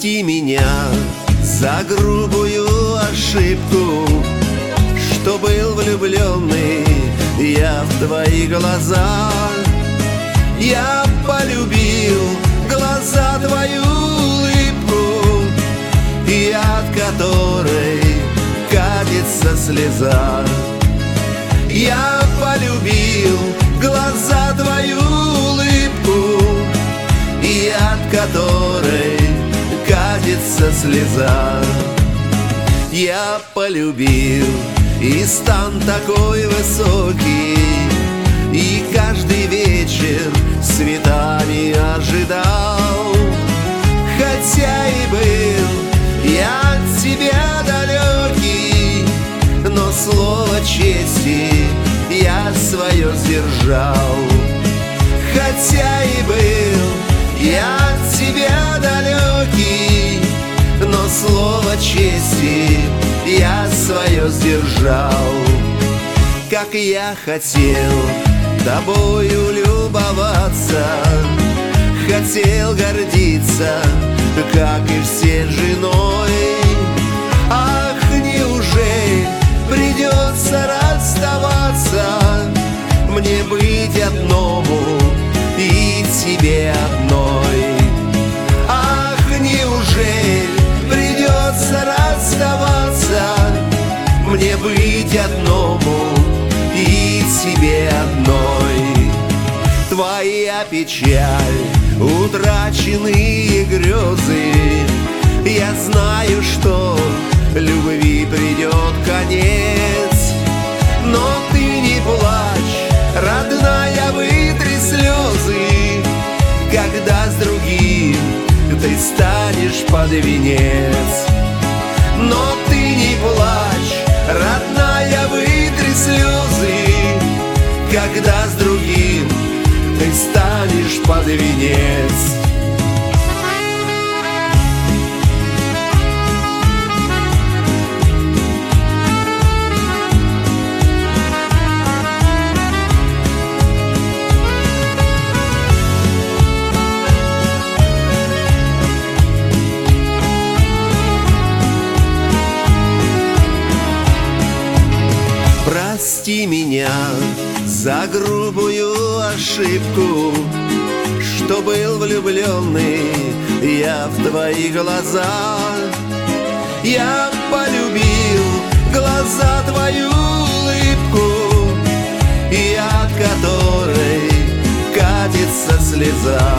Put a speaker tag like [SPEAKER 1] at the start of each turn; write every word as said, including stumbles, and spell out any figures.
[SPEAKER 1] Прости меня за грубую ошибку, что был влюбленный я в твои глаза. Я полюбил глаза твою улыбку, и от которой катится слеза. Я полюбил глаза твою улыбку, и от которой катится слеза. Я полюбил и стан такой высокий, и каждый вечер цветами ожидал. Хотя и был я от тебя далекий, но слово чести я свое сдержал. Хотя и был я от тебя далекий, но слово чести я свое сдержал. Как я хотел тобою любоваться, хотел гордиться, как и все, женой. Ах, неужели придется расставаться, мне быть одному и тебе одной? Ах, неужели придется расставаться, мне быть одному и тебе одной? Твоя печаль, утраченные грезы, я знаю, что любви придет конец. Но ты не плачь, родная, вытри слезы, когда с другим ты станешь под венец. Но ты не плачь, родная, вытри слезы, когда с другим ты станешь под венец. Прости меня за грубую ошибку, что был влюбленный я в твои глаза. Я полюбил глаза твою улыбку, и от которой катится слеза.